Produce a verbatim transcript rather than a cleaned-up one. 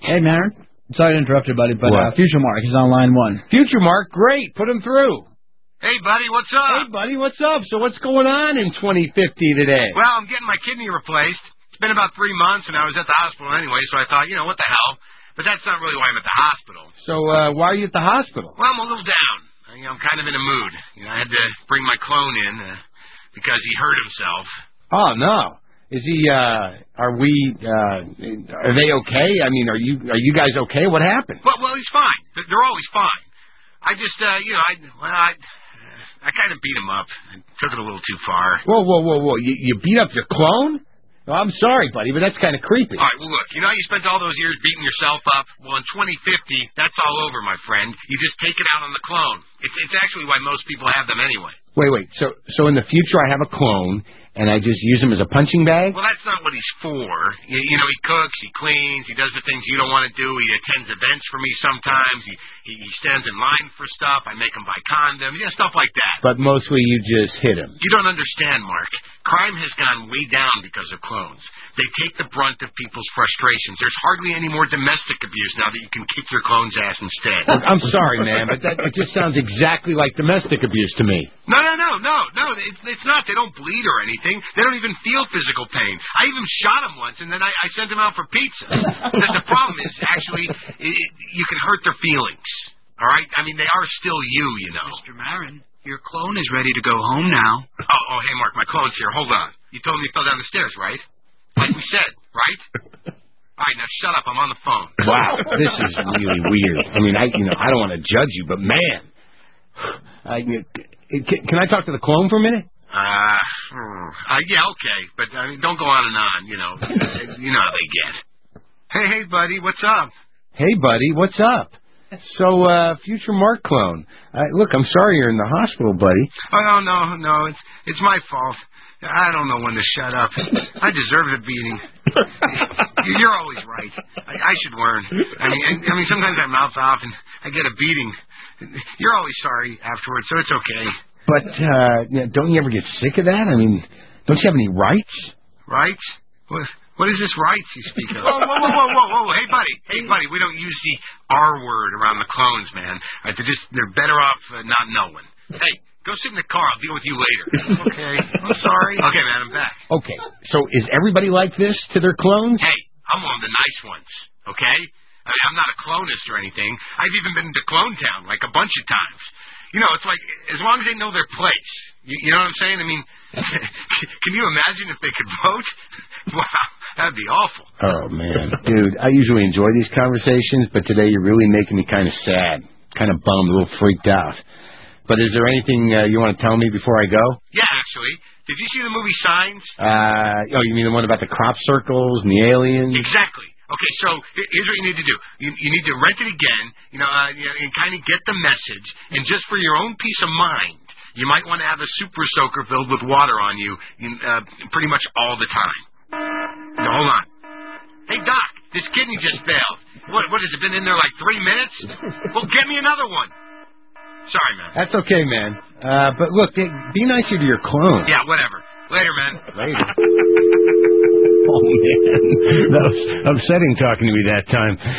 Hey, Marin. Sorry to interrupt you, buddy, but uh, Future Mark is on line one. Future Mark, great. Put him through. Hey, buddy, what's up? Hey, buddy, what's up? So what's going on in twenty fifty today? Well, I'm getting my kidney replaced. It's been about three months, and I was at the hospital anyway, so I thought, you know, what the hell? But that's not really why I'm at the hospital. So uh, why are you at the hospital? Well, I'm a little down. I, you know, I'm kind of in a mood. You know, I had to bring my clone in uh, because he hurt himself. Oh, no. Is he, uh, are we, uh, are they okay? I mean, are you, are you guys okay? What happened? Well, well, he's fine. They're always fine. I just, uh, you know, I, well, I, I kind of beat him up. I took it a little too far. Whoa, whoa, whoa, whoa. You, you beat up your clone? Oh, I'm sorry, buddy, but that's kind of creepy. All right, well, look, you know how you spent all those years beating yourself up? Well, in twenty fifty, that's all over, my friend. You just take it out on the clone. It's, it's actually why most people have them anyway. Wait, wait. So, so in the future, I have a clone, and I just use him as a punching bag? Well, that's not what he's for. You, you know, he cooks, he cleans, he does the things you don't want to do. He attends events for me sometimes. He, he, he stands in line for stuff. I make him buy condoms, you know, stuff like that. But mostly you just hit him. You don't understand, Mark. Crime has gone way down because of clones. They take the brunt of people's frustrations. There's hardly any more domestic abuse now that you can kick your clone's ass instead. Look, I'm sorry, man, but that it just sounds exactly like domestic abuse to me. No, no, no, no, no. It's, it's not. They don't bleed or anything. They don't even feel physical pain. I even shot him once, and then I, I sent him out for pizza. the, the problem is, actually, it, it, you can hurt their feelings. All right? I mean, they are still you, you know. Mister Marin, your clone is ready to go home now. Oh, oh, hey, Mark, my clone's here. Hold on. You told me he fell down the stairs, right? Like we said, right? All right, now shut up. I'm on the phone. Wow, this is really weird. I mean, I you know I don't want to judge you, but man, I, can, can I talk to the clone for a minute? Uh, uh yeah, okay, but I mean, don't go on and on. You know, you know how they get. Hey, hey, buddy, what's up? Hey, buddy, what's up? So, uh, future Mark clone. Uh, look, I'm sorry you're in the hospital, buddy. Oh no, no, no, it's it's my fault. I don't know when to shut up. I deserve a beating. You're always right. I, I should learn. I mean, I, I mean, sometimes I mouth off and I get a beating. You're always sorry afterwards, so it's okay. But uh, don't you ever get sick of that? I mean, don't you have any rights? Rights? What? What is this rights you speak of? Whoa, whoa, whoa, whoa, whoa, whoa! Hey, buddy, hey, buddy, we don't use the R word around the clones, man. Right, they're just they're better off uh, not knowing. Hey. Go sit in the car. I'll deal with you later. Okay. I'm sorry. Okay, man, I'm back. Okay. So is everybody like this to their clones? Hey, I'm one of the nice ones, okay? I mean, I'm not a clonist or anything. I've even been to Clone Town, like, a bunch of times. You know, it's like, as long as they know their place. You, you know what I'm saying? I mean, can you imagine if they could vote? Wow, that'd be awful. Oh, man. Dude, I usually enjoy these conversations, but today you're really making me kind of sad, kind of bummed, a little freaked out. But is there anything uh, you want to tell me before I go? Yeah, actually. Did you see the movie Signs? Uh, oh, you mean the one about the crop circles and the aliens? Exactly. Okay, so here's what you need to do. You, you need to rent it again, you know, uh, you know, and kind of get the message. And just for your own peace of mind, you might want to have a super soaker filled with water on you uh, pretty much all the time. Now, hold on. Hey, Doc, this kidney just failed. What, what has it been in there like three minutes? Well, get me another one. Sorry, man. That's okay, man. Uh, but look, be nicer to your clone. Yeah, whatever. Later, man. Later. Oh, man. That was upsetting talking to me that time.